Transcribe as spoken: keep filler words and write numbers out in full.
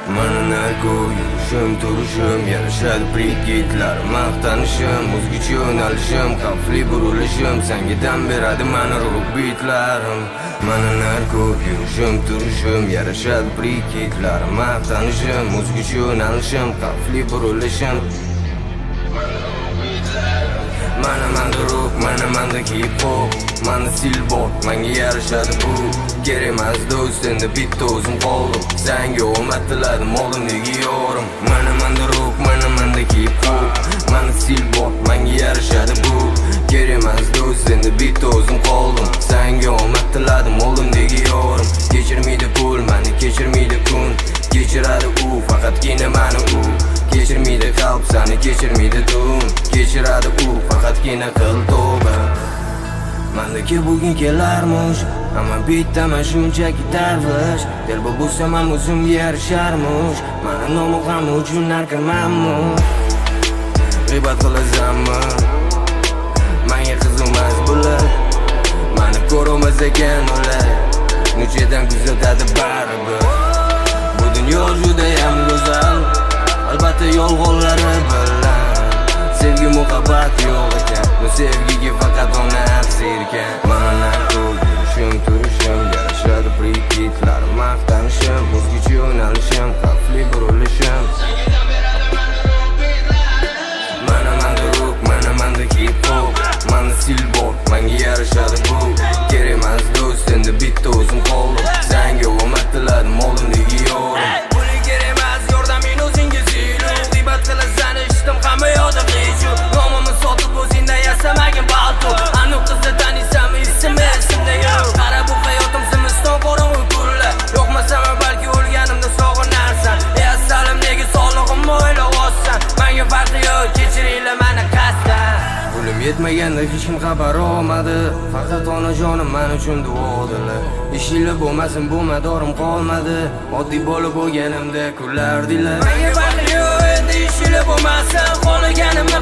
Mana narko yurishim turishim yarashadi brigitlar maqtanishim o'zgacha yo'nalishim xavfli burilishim sangidan beradi mana ruh bitlarim. Mana narko yurishim turishim yarashadi brigitlar maqtanishim o'zgacha yo'nalishim xavfli burilishim Mana manda rock, mana manda hip hop, mana silbor, manga yarashadi bu. Kerak emas do'st, endi bitta o'zim qoldim. Senga omad tiladim, oldin nega yorim. Mana manda rock, mana manda hip hop, mana silbor, manga yarashadi bu. Kerak emas do'st, endi bitta o'zim qoldim. Senga omad tiladim, oldin nega yorim. Kechirmaydi pul, mani kechirmaydi kun. Kechiradi u, faqatgina mani u. Kechirmaydi qalb, seni kechirmaydi tun. Kechiradi u, faqatgina qil tavba. Mendagi bugun kelarmish, ammo bitta men shunchaki darvish. Telba bo'lsam ham o'zimga yarisharmish. Meni nomim ham uchun narkomanmish. G'iybat qilasanmi? Menga qiziqmas bular. Meni ko'rmas ekan ular. Nuchidan kuzatadi baribir. Bu dunyo juda ham go'zal. Albatta yolg'onlari bilan sevgi muhabbat yo'q ekan. Bu sevgiga faqat ona afsirkan. Mana narko yurishim turishim yarashadi brigitlar maqtanishim o'zgacha yo'nalishim xavfli burilishim Mana manda rock, mana manda hip hop, mana silbor, manga yarashadi bu. Kerak emas do'st, endi bitta o'zim qoldim. Senga omad tiladim, oldin nega yorim. Hamma yoqda qiyshu nomimni sotib o'zingdan yasamagin baltu. Aniq qizni taniysam ismi esimda yo'q. Qara bu hayotim zimiston qorong'u kunlar. Yo'qmasam balki o'lganimda sog'inarsan. Ey assalim nega sog'lig'imni o'ylayapsan? Menga farqi yo'q, kechiringlar meni qasddan. Pulim yetmaganda hech kim xabar olmadi. Faqat onajonim men uchun duodirlar. Ishinglar bo'lmasin, bu madorim qolmadi. Oddiy bo'lib bo'lganimda kulardinglar. Menga farqi yo'q, endi ishinglar bo'lmasin. Xohlaganimni